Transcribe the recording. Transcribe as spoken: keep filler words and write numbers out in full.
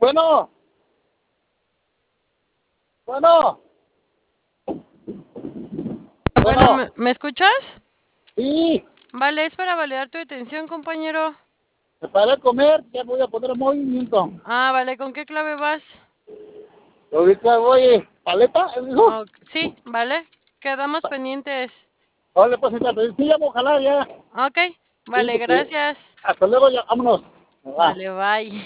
Bueno, bueno, Bueno, bueno, ¿me, me escuchas? sí, Vale, es para validar tu detención, compañero. me paré a comer, ya voy a poner en movimiento. Ah, vale, ¿con qué clave vas? Ahorita voy, paleta, ¿es eso? Ok, sí, vale. Quedamos pendientes. Vale, pues entonces, sí, ya voy a jalar ya. Ok, Sí, vale, porque gracias. hasta luego, ya, vámonos. Va. Vale, bye.